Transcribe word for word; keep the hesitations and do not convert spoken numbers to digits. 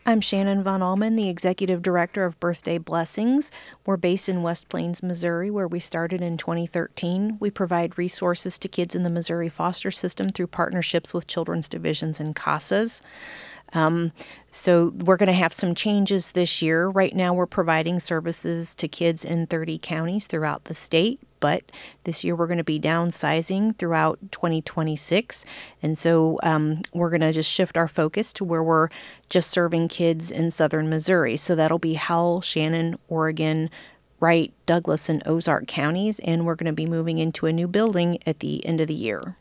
I'm Shannon Von Allman, the Executive Director of Birthday Blessings. We're based in West Plains, Missouri, where we started in twenty thirteen. We provide resources to kids in the Missouri foster system through partnerships with children's divisions and CASAs. Um, so we're going to have some changes this year. Right now, we're providing services to kids in thirty counties throughout the state, but this year we're going to be downsizing throughout twenty twenty-six. And so um, we're going to just shift our focus to where we're just serving kids in southern Missouri. So that'll be Howell, Shannon, Oregon, Wright, Douglas, and Ozark counties. And we're going to be moving into a new building at the end of the year.